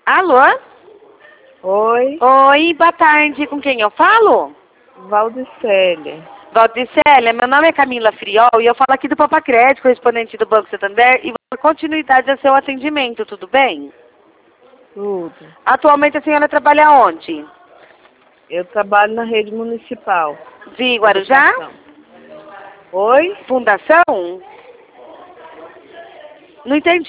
Alô? Oi, Oi, boa tarde. Com quem eu falo? Valdicélia. Valdicélia, meu nome é Camila Friol e eu falo aqui do Papacred, correspondente do Banco Santander, e vou dar continuidade ao seu atendimento, tudo bem? Tudo. Atualmente a senhora trabalha onde? Eu trabalho na rede municipal. De Guarujá? Educação. Oi? Fundação? Não entendi.